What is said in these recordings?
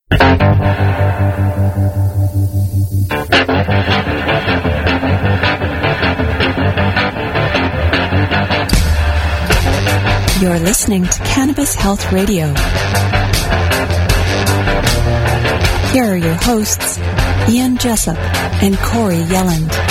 You're listening to Cannabis Health Radio. Here are your hosts, Ian Jessup and Corey Yelland.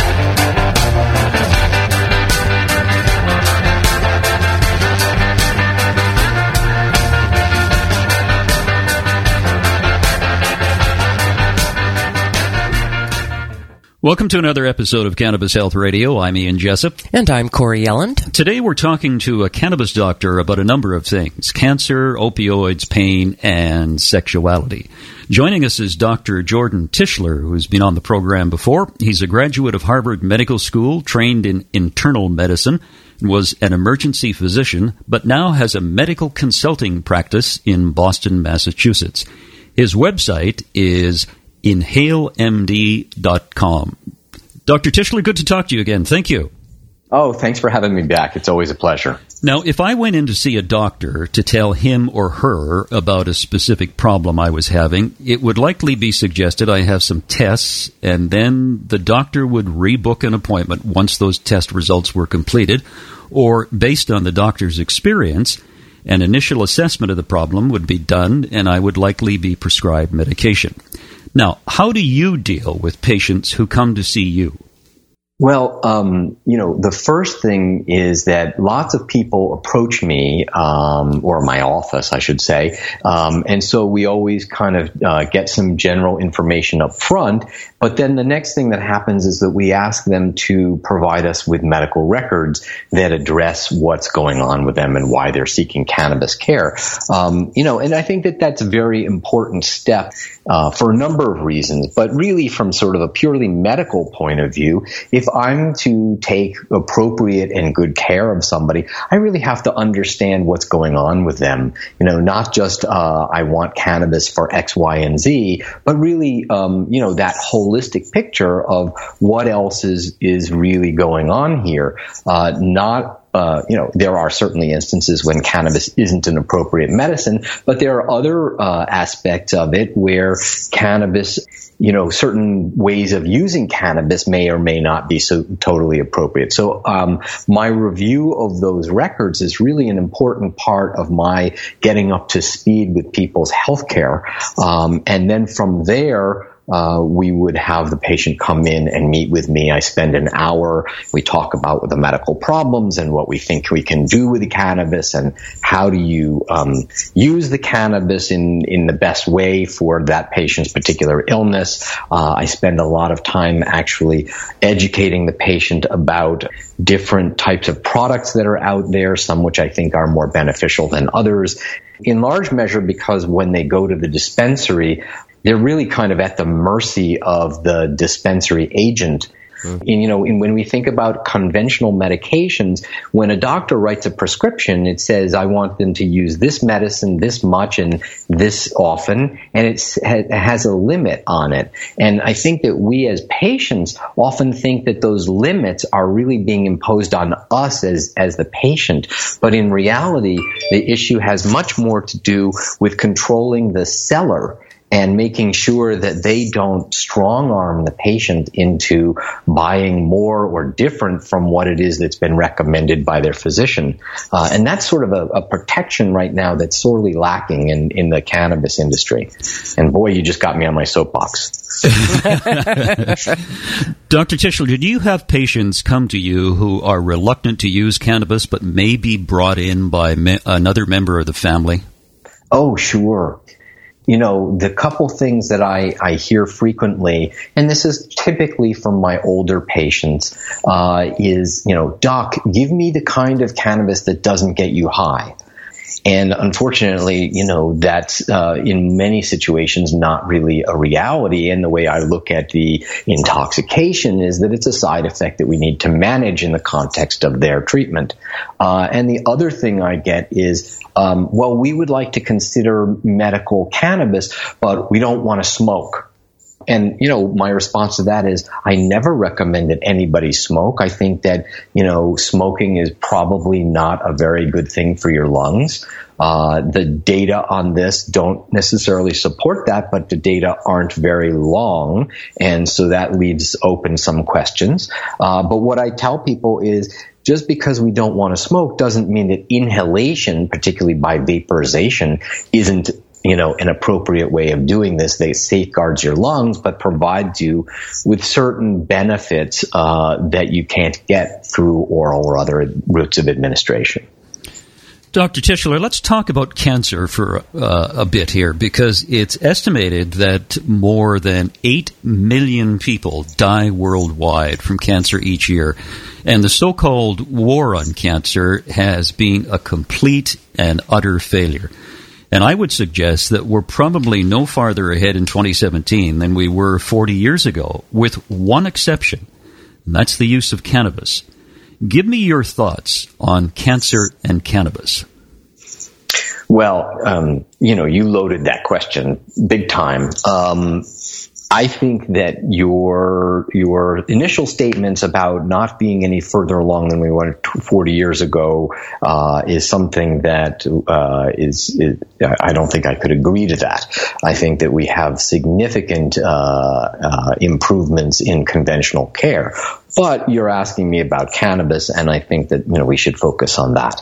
Welcome to another episode of Cannabis Health Radio. I'm Ian Jessup. And I'm Corey Yelland. Today we're talking to a cannabis doctor about a number of things: cancer, opioids, pain, and sexuality. Joining us is Dr. Jordan Tischler, who's been on the program before. He's a graduate of Harvard Medical School, trained in internal medicine, was an emergency physician, but now has a medical consulting practice in Boston, Massachusetts. His website is InhaleMD.com. Dr. Tischler, good to talk to you again. Thank you. Oh, thanks for having me back. It's always a pleasure. Now, if I went in to see a doctor to tell him or her about a specific problem I was having, it would likely be suggested I have some tests, and then the doctor would rebook an appointment once those test results were completed, or based on the doctor's experience, an initial assessment of the problem would be done, and I would likely be prescribed medication. Now, how do you deal with patients who come to see you? Well, the first thing is that lots of people approach me, or my office, I should say, and so we always kind of get some general information up front, but then the next thing that happens is that we ask them to provide us with medical records that address what's going on with them and why they're seeking cannabis care. And I think that that's a very important step for a number of reasons, but really from sort of a purely medical point of view, if I'm to take appropriate and good care of somebody, I really have to understand what's going on with them. Not just I want cannabis for X, Y, and Z, but really, that holistic picture of what else is really going on here. There are certainly instances when cannabis isn't an appropriate medicine, but there are other aspects of it where cannabis, certain ways of using cannabis may or may not be so totally appropriate. So my review of those records is really an important part of my getting up to speed with people's healthcare. And then from there, we would have the patient come in and meet with me. I spend an hour. We talk about the medical problems and what we think we can do with the cannabis and how do you use the cannabis in the best way for that patient's particular illness. I spend a lot of time actually educating the patient about different types of products that are out there, some which I think are more beneficial than others, in large measure because when they go to the dispensary, they're really kind of at the mercy of the dispensary agent. And, when we think about conventional medications, when a doctor writes a prescription, it says, I want them to use this medicine this much and this often, and it has a limit on it. And I think that we as patients often think that those limits are really being imposed on us as the patient. But in reality, the issue has much more to do with controlling the seller and making sure that they don't strong-arm the patient into buying more or different from what it is that's been recommended by their physician. And that's sort of a protection right now that's sorely lacking in the cannabis industry. And boy, you just got me on my soapbox. Dr. Tischler, did you have patients come to you who are reluctant to use cannabis but may be brought in by another member of the family? Oh, sure. The couple things that I hear frequently, and this is typically from my older patients, is, Doc, give me the kind of cannabis that doesn't get you high. And unfortunately, that's in many situations not really a reality. And the way I look at the intoxication is that it's a side effect that we need to manage in the context of their treatment. And the other thing I get is, we would like to consider medical cannabis, but we don't want to smoke. And, my response to that is I never recommend that anybody smoke. I think that, smoking is probably not a very good thing for your lungs. The data on this don't necessarily support that, but the data aren't very long. And so that leaves open some questions. But what I tell people is just because we don't want to smoke doesn't mean that inhalation, particularly by vaporization, isn't an appropriate way of doing this. They safeguards your lungs, but provides you with certain benefits that you can't get through oral or other routes of administration. Dr. Tischler, let's talk about cancer for a bit here, because it's estimated that more than 8 million people die worldwide from cancer each year. And the so-called war on cancer has been a complete and utter failure. And I would suggest that we're probably no farther ahead in 2017 than we were 40 years ago, with one exception, and that's the use of cannabis. Give me your thoughts on cancer and cannabis. Well, you loaded that question big time. I think that your initial statements about not being any further along than we were 40 years ago is something that I don't think I could agree to that. I think that we have significant improvements in conventional care. But you're asking me about cannabis, and I think that we should focus on that.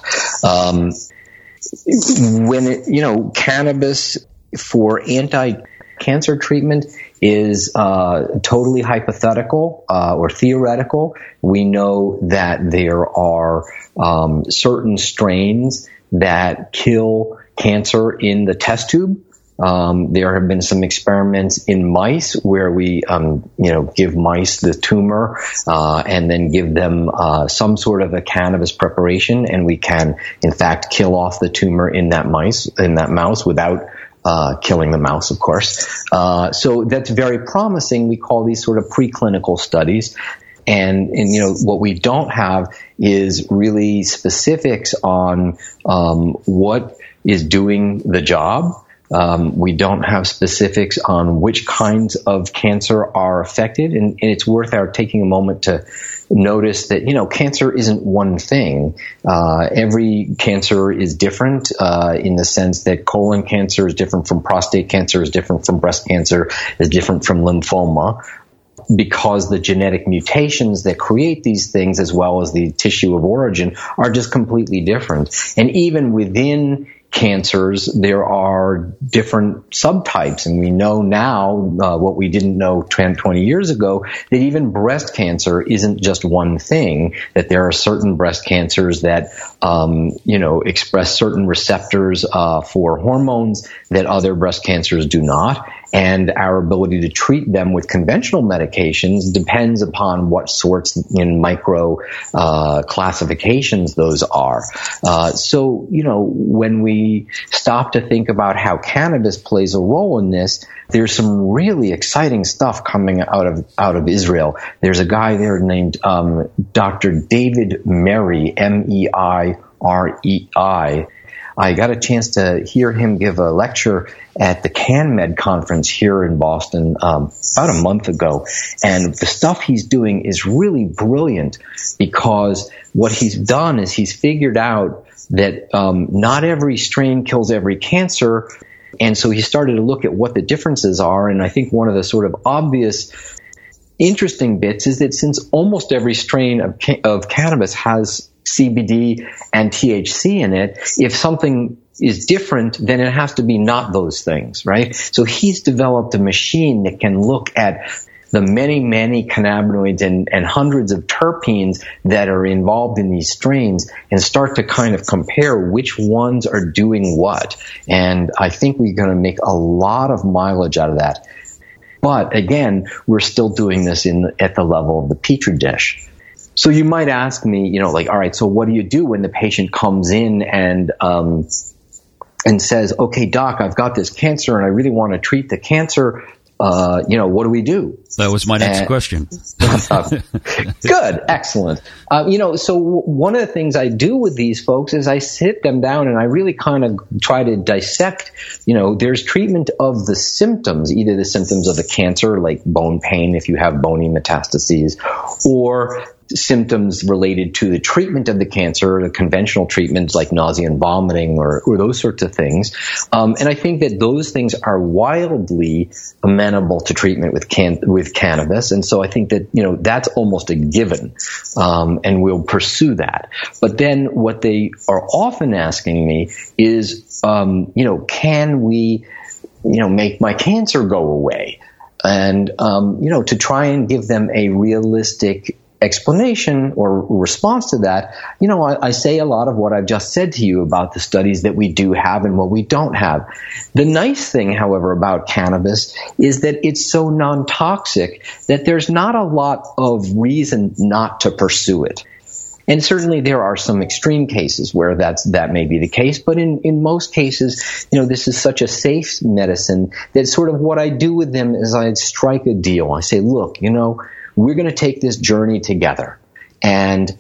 Cannabis for anti-cancer treatment is totally hypothetical or theoretical. We know that there are certain strains that kill cancer in the test tube. There have been some experiments in mice where we, give mice the tumor and then give them some sort of a cannabis preparation, and we can, in fact, kill off the tumor in that mouse without killing the mouse, of course. So that's very promising. We call these sort of preclinical studies. And what we don't have is really specifics on what is doing the job. We don't have specifics on which kinds of cancer are affected. And it's worth our taking a moment to notice that, cancer isn't one thing. Every cancer is different in the sense that colon cancer is different from prostate cancer, is different from breast cancer, is different from lymphoma, because the genetic mutations that create these things, as well as the tissue of origin, are just completely different. And even within cancers, there are different subtypes, and we know now what we didn't know 20 years ago, that even breast cancer isn't just one thing, that there are certain breast cancers that express certain receptors for hormones that other breast cancers do not. And our ability to treat them with conventional medications depends upon what sorts in micro classifications those are. So, when we stop to think about how cannabis plays a role in this, there's some really exciting stuff coming out of Israel. There's a guy there named Dr. David Merry, Meirei. I got a chance to hear him give a lecture at the CanMed conference here in Boston about a month ago. And the stuff he's doing is really brilliant, because what he's done is he's figured out that not every strain kills every cancer. And so he started to look at what the differences are. And I think one of the sort of obvious interesting bits is that since almost every strain of cannabis has CBD and THC in it, if something is different, then it has to be not those things, right? So he's developed a machine that can look at the many, many cannabinoids and hundreds of terpenes that are involved in these strains and start to kind of compare which ones are doing what. And I think we're going to make a lot of mileage out of that. But again, we're still doing this at the level of the Petri dish. So you might ask me, all right, so what do you do when the patient comes in and says, okay, doc, I've got this cancer and I really want to treat the cancer. what do we do? That was my next question. Good. Excellent. So one of the things I do with these folks is I sit them down and I really kind of try to dissect, there's treatment of the symptoms, either the symptoms of the cancer, like bone pain if you have bony metastases, or symptoms related to the treatment of the cancer, the conventional treatments like nausea and vomiting or those sorts of things. And I think that those things are wildly amenable to treatment with cannabis. And so I think that, that's almost a given. And we'll pursue that. But then what they are often asking me is, can we, make my cancer go away? And, to try and give them a realistic explanation or response to that, I say a lot of what I've just said to you about the studies that we do have and what we don't have. The nice thing, however, about cannabis is that it's so non-toxic that there's not a lot of reason not to pursue it. And certainly there are some extreme cases where that may be the case, but in most cases, this is such a safe medicine that sort of what I do with them is I strike a deal. I say, look, we're going to take this journey together. And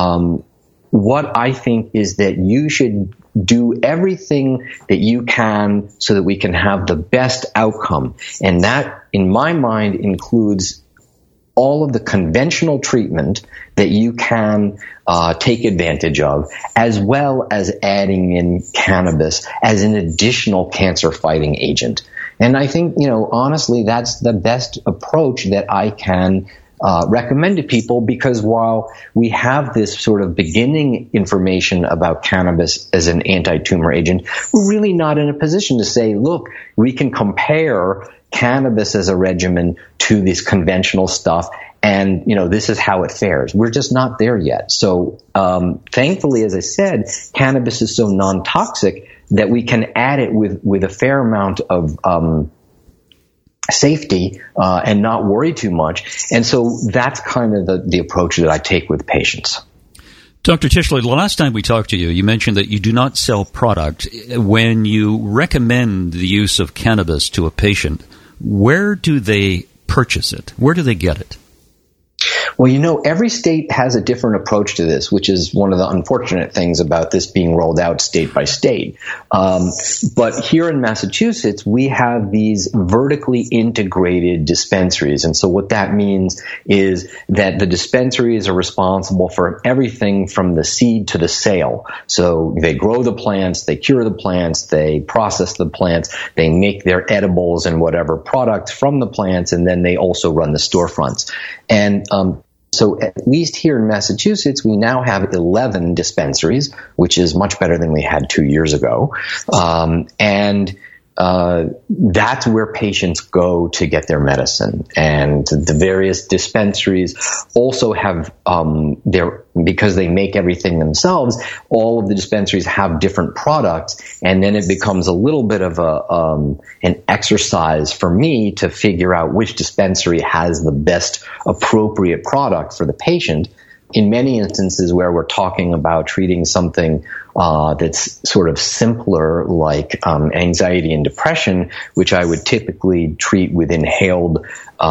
what I think is that you should do everything that you can so that we can have the best outcome. And that, in my mind, includes all of the conventional treatment that you can take advantage of, as well as adding in cannabis as an additional cancer-fighting agent. And I think, honestly, that's the best approach that I can recommend to people, because while we have this sort of beginning information about cannabis as an anti-tumor agent, we're really not in a position to say, look, we can compare cannabis as a regimen to this conventional stuff, and this is how it fares. We're just not there yet. So thankfully, as I said, cannabis is so non-toxic that we can add it with a fair amount of safety and not worry too much. And so that's kind of the approach that I take with patients. Dr. Tischler, the last time we talked to you, you mentioned that you do not sell product. When you recommend the use of cannabis to a patient, where do they purchase it? Where do they get it? Well, every state has a different approach to this, which is one of the unfortunate things about this being rolled out state by state. But here in Massachusetts, we have these vertically integrated dispensaries. And so what that means is that the dispensaries are responsible for everything from the seed to the sale. So they grow the plants, they cure the plants, they process the plants, they make their edibles and whatever products from the plants, and then they also run the storefronts. And so at least here in Massachusetts, we now have 11 dispensaries, which is much better than we had 2 years ago. And that's where patients go to get their medicine. And the various dispensaries also have because they make everything themselves, all of the dispensaries have different products, and then it becomes a little bit of an exercise for me to figure out which dispensary has the best appropriate product for the patient. In many instances where we're talking about treating something that's sort of simpler, like anxiety and depression, which I would typically treat with inhaled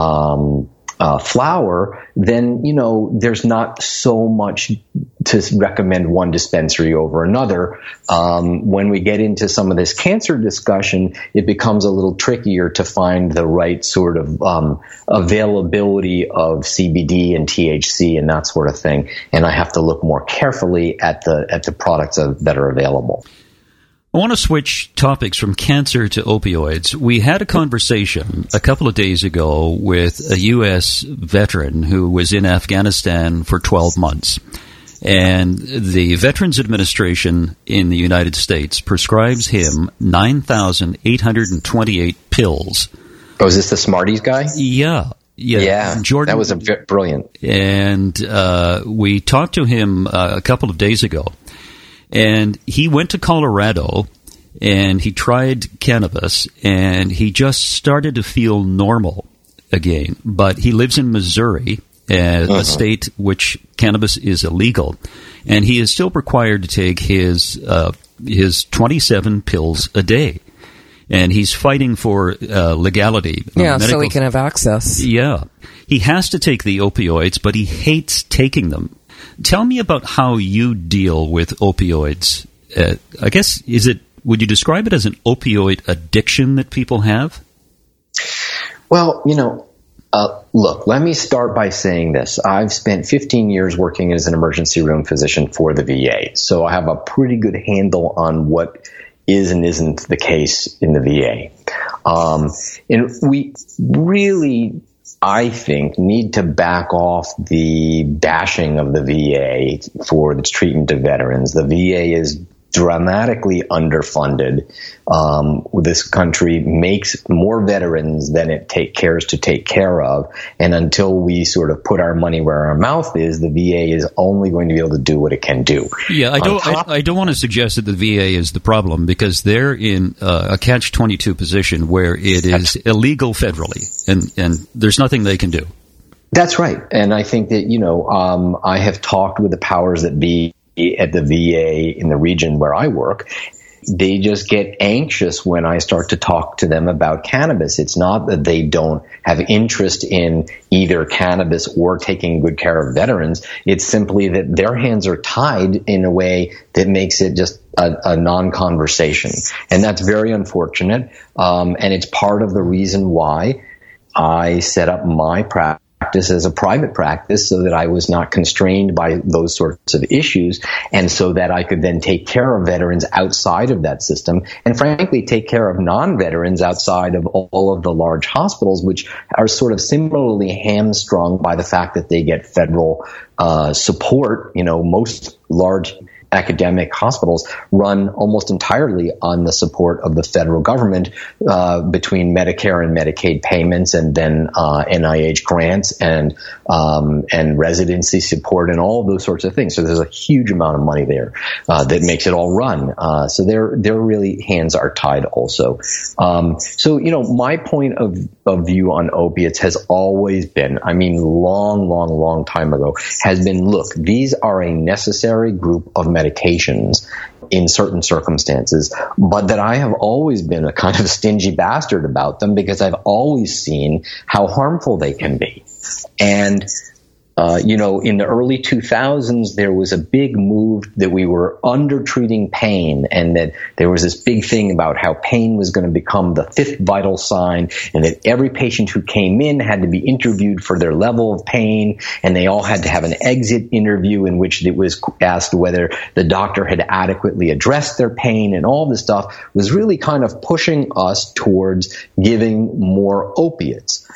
flower, then, there's not so much to recommend one dispensary over another. When we get into some of this cancer discussion, it becomes a little trickier to find the right sort of availability of CBD and THC and that sort of thing. And I have to look more carefully at the products that are available. I want to switch topics from cancer to opioids. We had a conversation a couple of days ago with a U.S. veteran who was in Afghanistan for 12 months. And the Veterans Administration in the United States prescribes him 9,828 pills. Oh, is this the Smarties guy? Yeah. Jordan, that was brilliant. And we talked to him a couple of days ago. And he went to Colorado, and he tried cannabis, and he just started to feel normal again. But he lives in Missouri, a state which cannabis is illegal, and he is still required to take his 27 pills a day. and he's fighting for legality. Yeah, so he can have access. Yeah. He has to take the opioids, but he hates taking them. Tell me about how you deal with opioids. I guess, would you describe it as an opioid addiction that people have? Well, look, let me start by saying this. I've spent 15 years working as an emergency room physician for the VA, so I have a pretty good handle on what is and isn't the case in the VA. And we really, I think, need to back off the bashing of the VA for its treatment of veterans. The VA is dramatically underfunded. This country makes more veterans than it cares to take care of. And until we sort of put our money where our mouth is, the VA is only going to be able to do what it can do. Yeah, I don't want to suggest that the VA is the problem, because they're in a catch-22 position where it is illegal federally, and there's nothing they can do. That's right. And I think that, I have talked with the powers that be at the VA in the region where I work. They just get anxious when I start to talk to them about cannabis. It's not that they don't have interest in either cannabis or taking good care of veterans. It's simply that their hands are tied in a way that makes it just a non-conversation. And that's very unfortunate. And it's part of the reason why I set up my practice as a private practice, so that I was not constrained by those sorts of issues, and so that I could then take care of veterans outside of that system, and frankly take care of non-veterans outside of all of the large hospitals, which are sort of similarly hamstrung by the fact that they get federal support. Most large academic hospitals run almost entirely on the support of the federal government, between Medicare and Medicaid payments, and then NIH grants and residency support and all of those sorts of things. So there's a huge amount of money there that makes it all run. So their really hands are tied also. My point of view on opiates has always been, long time ago, has been, look, these are a necessary group of medications in certain circumstances, but that I have always been a kind of stingy bastard about them, because I've always seen how harmful they can be. And in the early 2000s, there was a big move that we were under-treating pain, and that there was this big thing about how pain was going to become the fifth vital sign, and that every patient who came in had to be interviewed for their level of pain, and they all had to have an exit interview in which it was asked whether the doctor had adequately addressed their pain, and all this stuff was really kind of pushing us towards giving more opiates.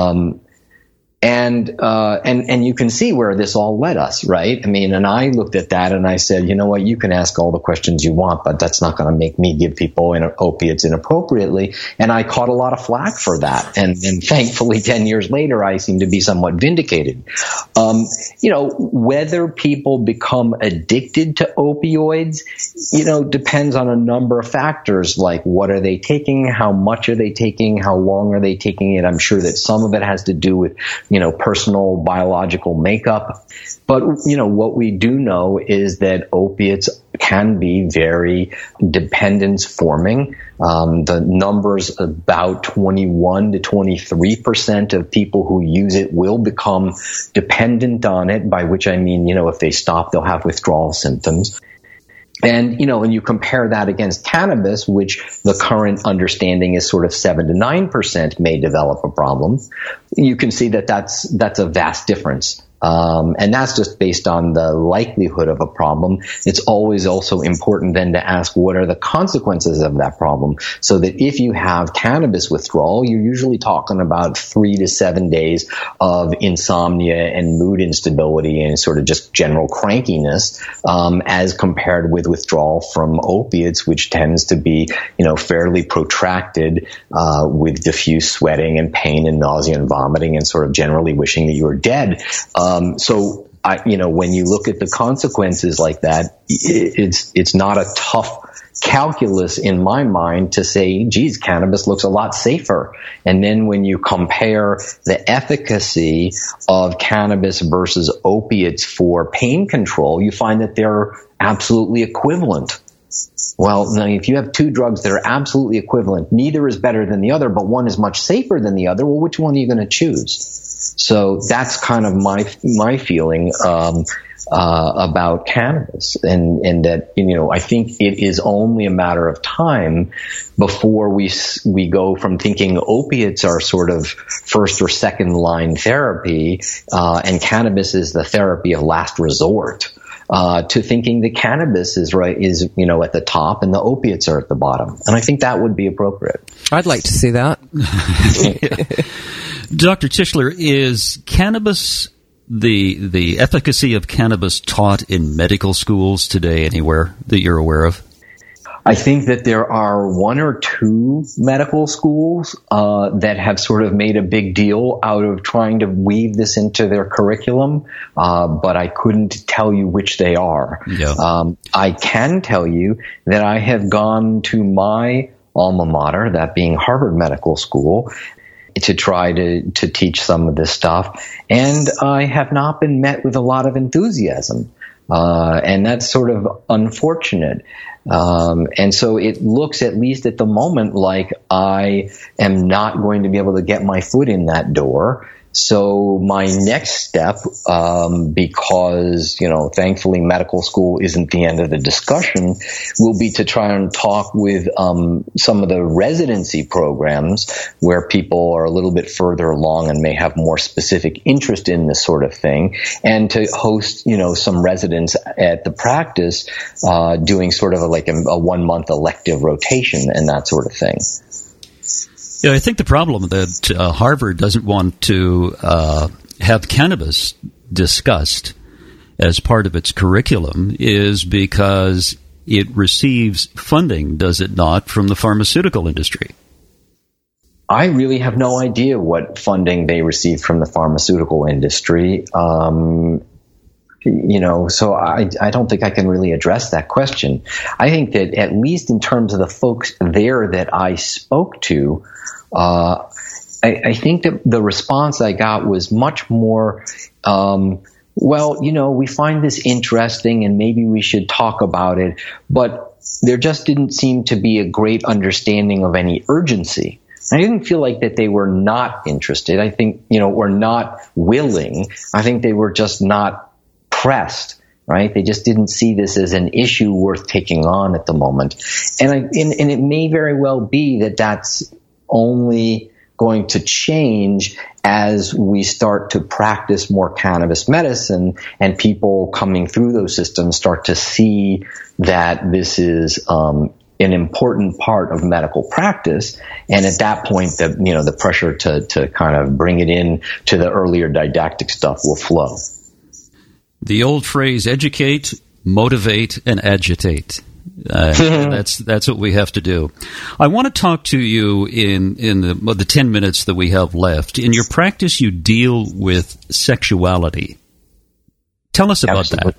And you can see where this all led us, right? And I looked at that and I said, you know what, you can ask all the questions you want, but that's not going to make me give people opiates inappropriately. And I caught a lot of flack for that. And thankfully, 10 years later, I seem to be somewhat vindicated. Whether people become addicted to opioids, depends on a number of factors, like what are they taking, how much are they taking, how long are they taking it. I'm sure that some of it has to do with personal biological makeup. But, what we do know is that opiates can be very dependence forming. The numbers, about 21 to 23% of people who use it will become dependent on it, by which I mean, if they stop, they'll have withdrawal symptoms. And, when you compare that against cannabis, which the current understanding is sort of 7 to 9% may develop a problem, you can see that that's a vast difference. And that's just based on the likelihood of a problem. It's always also important then to ask, what are the consequences of that problem? So that if you have cannabis withdrawal, you're usually talking about 3 to 7 days of insomnia and mood instability and sort of just general crankiness, as compared with withdrawal from opiates, which tends to be, fairly protracted, with diffuse sweating and pain and nausea and vomiting and sort of generally wishing that you were dead. When you look at the consequences like that, it's not a tough calculus in my mind to say, geez, cannabis looks a lot safer. And then when you compare the efficacy of cannabis versus opiates for pain control, you find that they're absolutely equivalent. Well, now, if you have two drugs that are absolutely equivalent, neither is better than the other, but one is much safer than the other, well, which one are you going to choose? So that's kind of my feeling about cannabis, and that, you know, I think it is only a matter of time before we go from thinking opiates are sort of first or second line therapy, and cannabis is the therapy of last resort, to thinking that cannabis is you know, at the top and the opiates are at the bottom. And I think that would be appropriate. I'd like to see that. Dr. Tischler, is cannabis, the efficacy of cannabis taught in medical schools today anywhere that you're aware of? I think that there are one or two medical schools that have sort of made a big deal out of trying to weave this into their curriculum, but I couldn't tell you which they are. Yeah. I can tell you that I have gone to my alma mater, that being Harvard Medical School, to try to teach some of this stuff, and I have not been met with a lot of enthusiasm, and that's sort of unfortunate. And so it looks, at least at the moment, like I am not going to be able to get my foot in that door. So my next step, because, you know, thankfully medical school isn't the end of the discussion, will be to try and talk with some of the residency programs where people are a little bit further along and may have more specific interest in this sort of thing, and to host, you know, some residents at the practice doing sort of a 1-month elective rotation and that sort of thing. Yeah, I think the problem that Harvard doesn't want to have cannabis discussed as part of its curriculum is because it receives funding, does it not, from the pharmaceutical industry? I really have no idea what funding they receive from the pharmaceutical industry. You know, so I don't think I can really address that question. I think that at least in terms of the folks there that I spoke to, I think that the response I got was much more, well, you know, we find this interesting and maybe we should talk about it, but there just didn't seem to be a great understanding of any urgency. I didn't feel like that they were not interested. I think, you know, or not willing. I think they were just not pressed, right? They just didn't see this as an issue worth taking on at the moment. And it may very well be that that's only going to change as we start to practice more cannabis medicine and people coming through those systems start to see that this is an important part of medical practice. And at that point, the pressure to kind of bring it in to the earlier didactic stuff will flow. The old phrase, educate, motivate, and agitate. That's what we have to do. I want to talk to you in the 10 minutes that we have left. In your practice, you deal with sexuality. Tell us about that.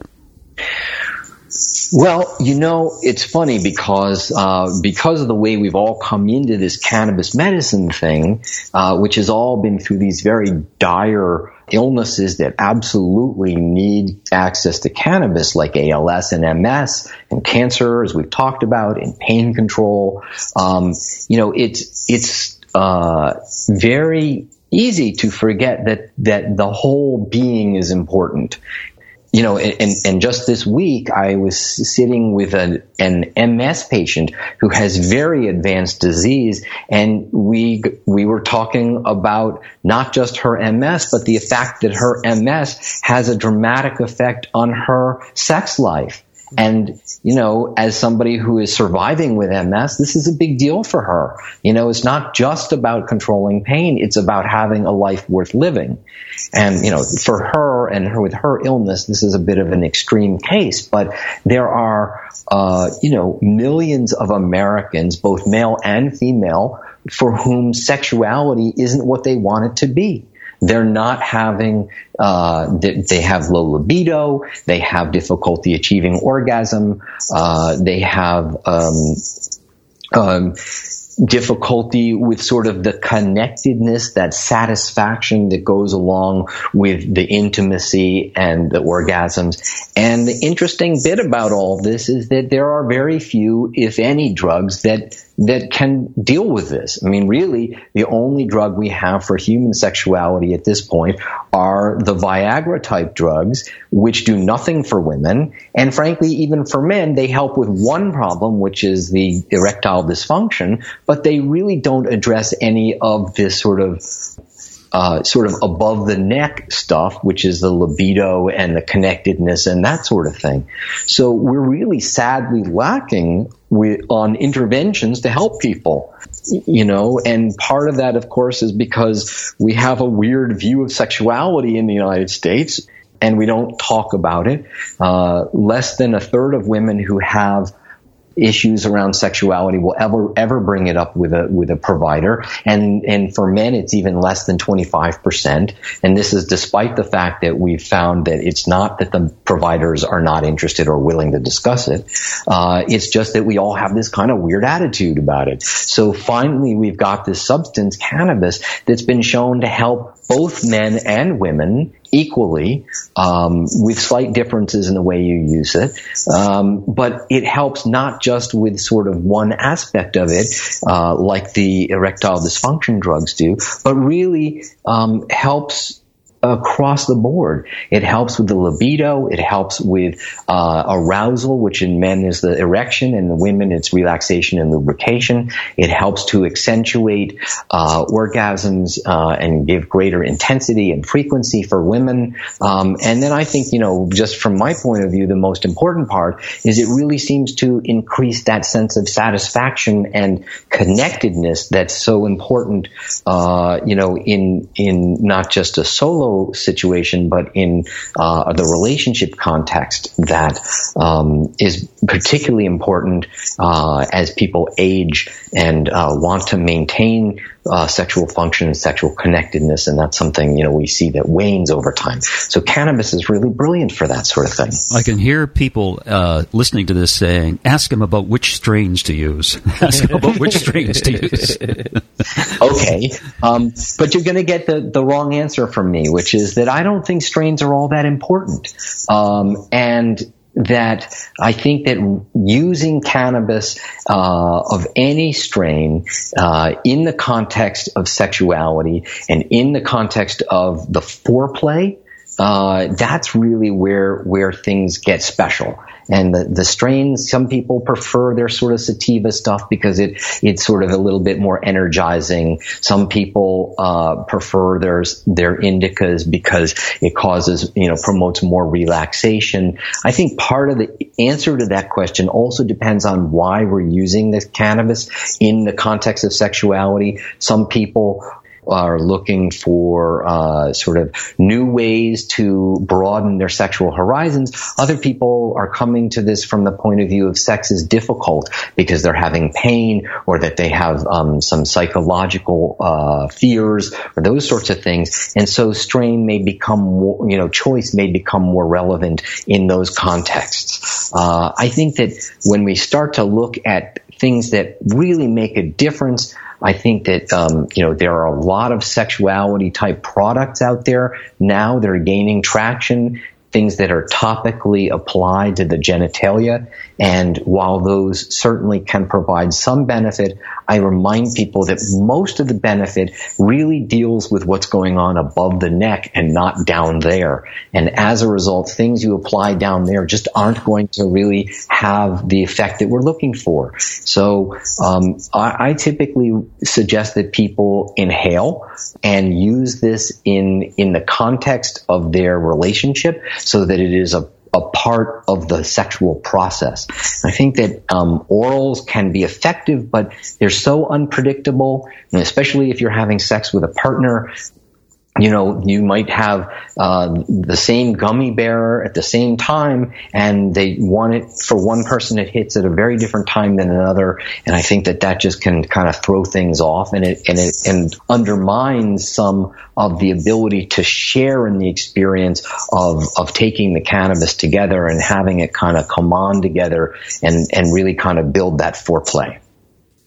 Well, you know, it's funny because of the way we've all come into this cannabis medicine thing, which has all been through these very dire illnesses that absolutely need access to cannabis, like ALS and MS and cancer, as we've talked about, and pain control. You know, it's very easy to forget that the whole being is important. You know, and just this week, I was sitting with an MS patient who has very advanced disease, and we were talking about not just her MS, but the fact that her MS has a dramatic effect on her sex life. And, you know, as somebody who is surviving with MS, this is a big deal for her. You know, it's not just about controlling pain. It's about having a life worth living. And, you know, for her and with her illness, this is a bit of an extreme case. But there are, you know, millions of Americans, both male and female, for whom sexuality isn't what they want it to be. They're not having, they have low libido, they have difficulty achieving orgasm, they have, difficulty with sort of the connectedness, that satisfaction that goes along with the intimacy and the orgasms. And the interesting bit about all this is that there are very few, if any, drugs that can deal with this. I mean, really, the only drug we have for human sexuality at this point are the Viagra type drugs, which do nothing for women. And frankly, even for men, they help with one problem, which is the erectile dysfunction, but they really don't address any of this sort of above the neck stuff, which is the libido and the connectedness and that sort of thing. So we're really sadly lacking on interventions to help people, and part of that, of course, is because we have a weird view of sexuality in the United States and we don't talk about it. Less than a third of women who have issues around sexuality will ever bring it up with a provider, and for men it's even less than 25%. And this is despite the fact that we've found that it's not that the providers are not interested or willing to discuss it. It's just that we all have this kind of weird attitude about it. So finally, we've got this substance, cannabis, that's been shown to help both men and women equally, with slight differences in the way you use it. But it helps not just with sort of one aspect of it, like the erectile dysfunction drugs do, but really helps across the board. It helps with the libido. It helps with arousal, which in men is the erection, and in women it's relaxation and lubrication. It helps to accentuate orgasms and give greater intensity and frequency for women. And then I think, just from my point of view, the most important part is it really seems to increase that sense of satisfaction and connectedness that's so important, in not just a solo situation, but in the relationship context that is particularly important as people age and want to maintain sexual function and sexual connectedness, and that's something we see that wanes over time. So cannabis is really brilliant for that sort of thing. I can hear people listening to this saying, "Ask them about which strains to use." Ask them about which strains to use. Okay, but you're going to get the wrong answer from me, which is that I don't think strains are all that important, and that I think that using cannabis of any strain in the context of sexuality and in the context of the foreplay, that's really where things get special. And the strains, some people prefer their sort of sativa stuff because it's sort of a little bit more energizing. Some people prefer their indicas because it causes, promotes more relaxation. I think part of the answer to that question also depends on why we're using this cannabis in the context of sexuality. Some people are looking for sort of new ways to broaden their sexual horizons. Other people are coming to this from the point of view of sex is difficult because they're having pain, or that they have some psychological fears or those sorts of things. And so strain may become more, choice may become more relevant in those contexts. I think that when we start to look at things that really make a difference, I think that, there are a lot of sexuality type products out there now that are gaining traction, things that are topically applied to the genitalia. And while those certainly can provide some benefit, I remind people that most of the benefit really deals with what's going on above the neck and not down there. And as a result, things you apply down there just aren't going to really have the effect that we're looking for. So I typically suggest that people inhale and use this in the context of their relationship so that it is a part of the sexual process. I think that orals can be effective, but they're so unpredictable, and especially if you're having sex with a partner. You might have the same gummy bearer at the same time, and they want it for one person. It hits at a very different time than another, and I think that just can kind of throw things off, and it undermines some of the ability to share in the experience of taking the cannabis together and having it kind of come on together and really kind of build that foreplay.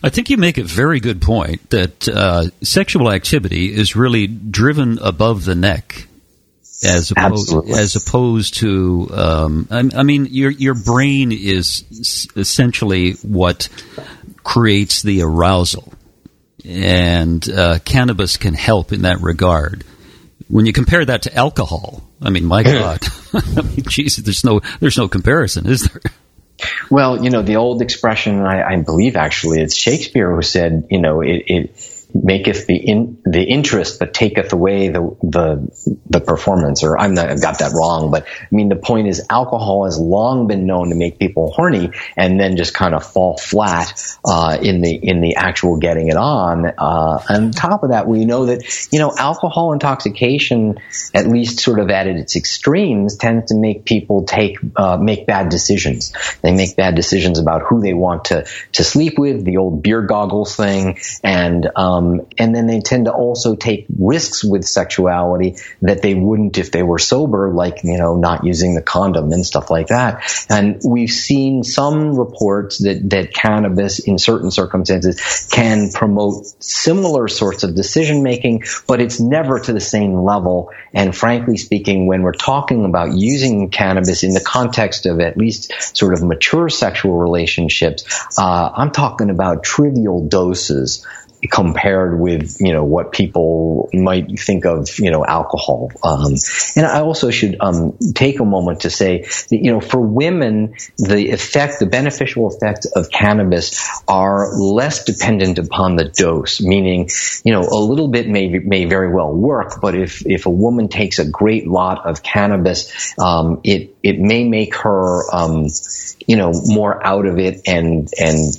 I think you make a very good point that sexual activity is really driven above the neck, as opposed to. I mean, your brain is essentially what creates the arousal, and cannabis can help in that regard. When you compare that to alcohol, I mean, my God, I mean, Jesus, there's no comparison, is there? Well, the old expression, I believe actually it's Shakespeare who said, it maketh the interest, but taketh away the performance. Or I've got that wrong, but I mean the point is, alcohol has long been known to make people horny, and then just kind of fall flat in the actual getting it on. On top of that, we know that alcohol intoxication, at least sort of at its extremes, tends to make people make bad decisions. They make bad decisions about who they want to sleep with, the old beer goggles thing, and then they tend to also take risks with sexuality that they wouldn't if they were sober, like, not using the condom and stuff like that. And we've seen some reports that cannabis in certain circumstances can promote similar sorts of decision making, but it's never to the same level. And frankly speaking, when we're talking about using cannabis in the context of at least sort of mature sexual relationships, I'm talking about trivial doses compared with, what people might think of, alcohol. And I also should take a moment to say that, for women, the beneficial effects of cannabis are less dependent upon the dose, meaning, a little bit may very well work, but if a woman takes a great lot of cannabis, it may make her, more out of it and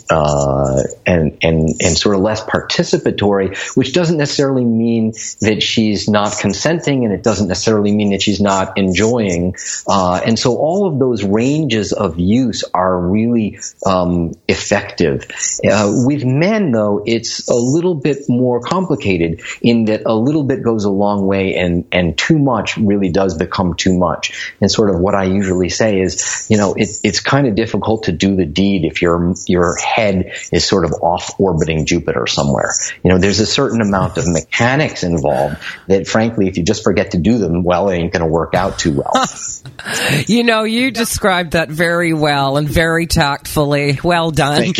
sort of less participatory, which doesn't necessarily mean that she's not consenting, and it doesn't necessarily mean that she's not enjoying. And so all of those ranges of use are really effective. With men, though, it's a little bit more complicated in that a little bit goes a long way, and too much really does become too much. And sort of what I usually say is, it's kind of difficult to do the deed if your head is sort of off orbiting Jupiter somewhere. There's a certain amount of mechanics involved that, frankly, if you just forget to do them, well, it ain't going to work out too well. You described that very well and very tactfully. Well done. Thank you.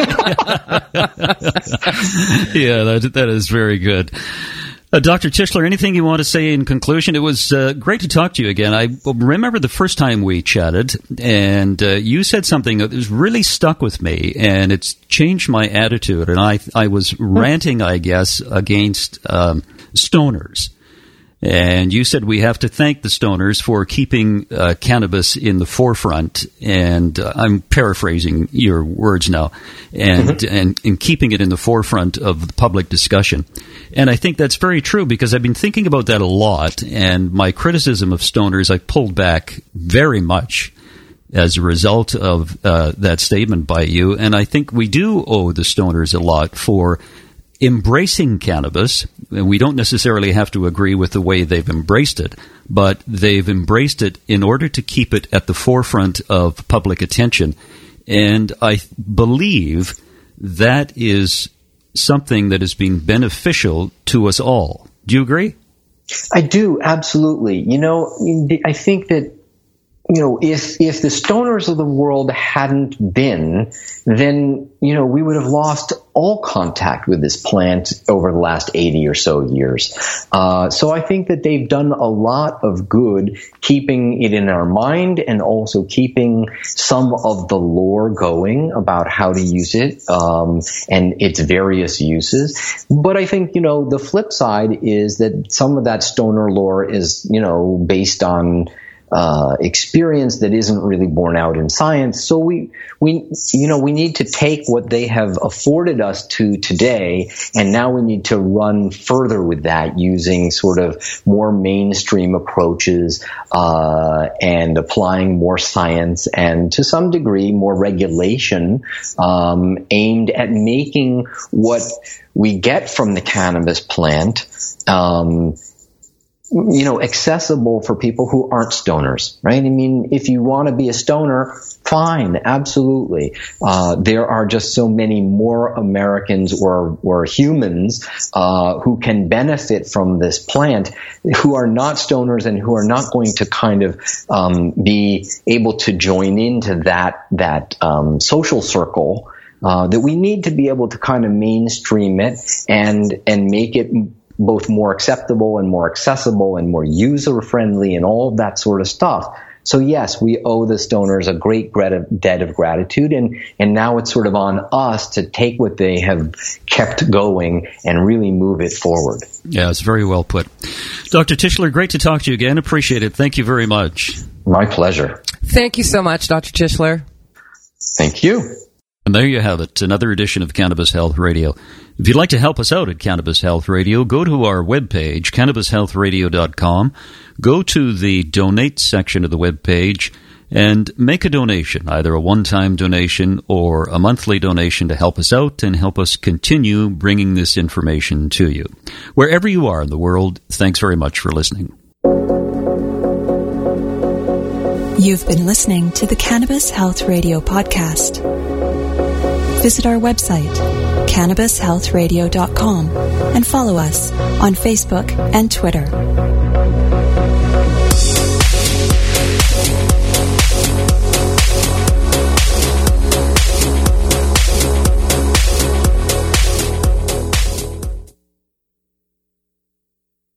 Yeah, that is very good. Dr. Tischler, anything you want to say in conclusion? It was great to talk to you again. I remember the first time we chatted, and you said something that has really stuck with me, and it's changed my attitude. And I was ranting, I guess, against stoners. And you said we have to thank the stoners for keeping cannabis in the forefront, and I'm paraphrasing your words now, and keeping it in the forefront of the public discussion. And I think that's very true, because I've been thinking about that a lot, and my criticism of stoners I pulled back very much as a result of that statement by you. And I think we do owe the stoners a lot for embracing cannabis. And we don't necessarily have to agree with the way they've embraced it, but they've embraced it in order to keep it at the forefront of public attention. And I believe that is something that has been beneficial to us all. Do you agree? I do, absolutely. I think that, if the stoners of the world hadn't been, then, we would have lost all contact with this plant over the last 80 or so years. So I think that they've done a lot of good keeping it in our mind, and also keeping some of the lore going about how to use it, and its various uses. But I think, the flip side is that some of that stoner lore is, based on experience that isn't really borne out in science. So we need to take what they have afforded us to today, and now we need to run further with that, using sort of more mainstream approaches, and applying more science, and to some degree more regulation, aimed at making what we get from the cannabis plant, accessible for people who aren't stoners, right? I mean, if you want to be a stoner, fine, absolutely. There are just so many more Americans or humans who can benefit from this plant who are not stoners and who are not going to kind of be able to join into that social circle. That we need to be able to kind of mainstream it and make it both more acceptable and more accessible and more user-friendly and all of that sort of stuff. So yes, we owe the stoners a great debt of gratitude, and now it's sort of on us to take what they have kept going and really move it forward. Yeah, it's very well put. Dr. Tischler, great to talk to you again. Appreciate it. Thank you very much. My pleasure. Thank you so much, Dr. Tischler. Thank you. And there you have it, another edition of Cannabis Health Radio. If you'd like to help us out at Cannabis Health Radio, go to our webpage, cannabishealthradio.com, go to the donate section of the webpage, and make a donation, either a one-time donation or a monthly donation to help us out and help us continue bringing this information to you. Wherever you are in the world, thanks very much for listening. You've been listening to the Cannabis Health Radio podcast. Visit our website, cannabishealthradio.com, and follow us on Facebook and Twitter.